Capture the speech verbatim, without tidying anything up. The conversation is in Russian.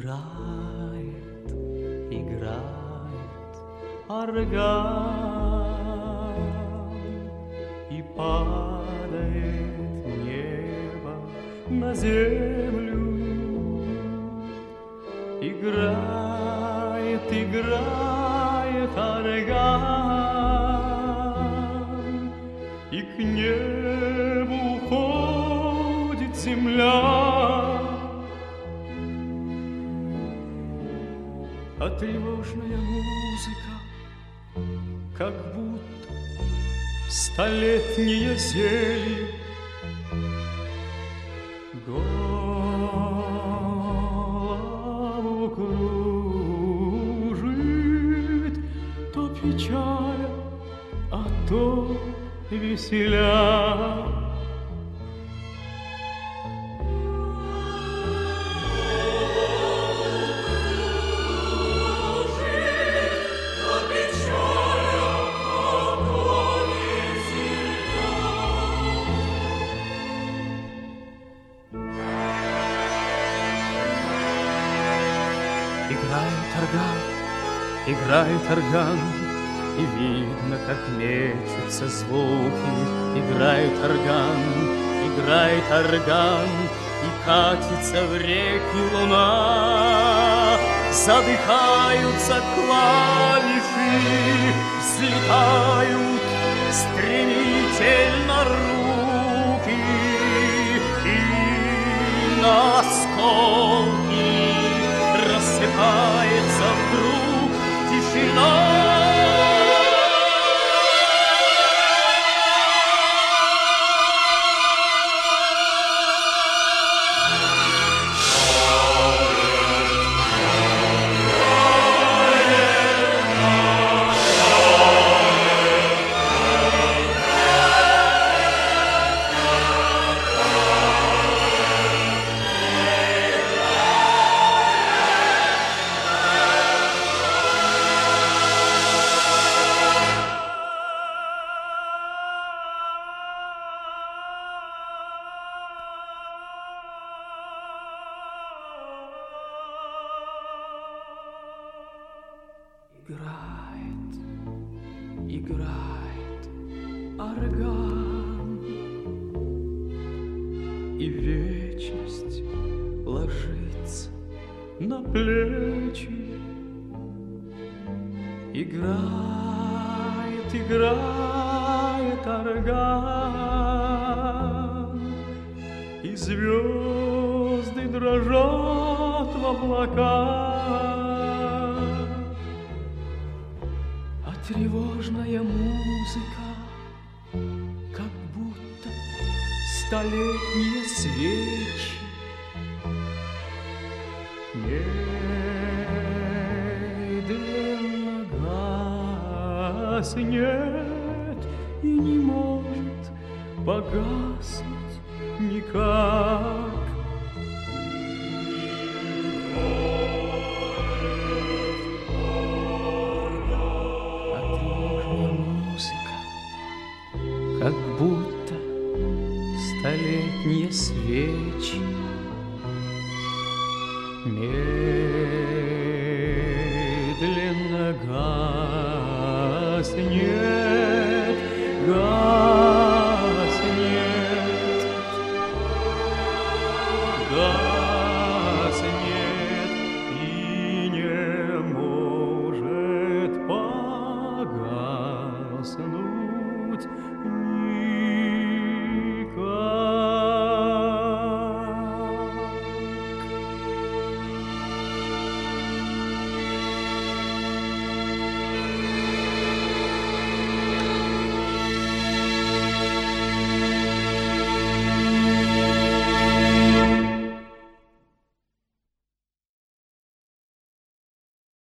Играет, играет орган, и падает небо на землю. Играет, играет орган, и к небу уходит земля. А тревожная музыка, как будто столетние зелье, голову кружит, то печаля, а то веселя. Играет орган, играет орган, и видно, как мечутся звуки. Играет орган, играет орган, и катится в реки луна. Задыхаются клавиши, взлетают стремительно руки, и на осколки рассыпается вдруг тишина. Играет, играет орган, и вечность ложится на плечи. Играет, играет орган, и звезды дрожат в облаках. Тревожная музыка, как будто столетние свечи, медленно гаснет и не может погаснуть никак. Как будто столетние свечи, медленно гаснет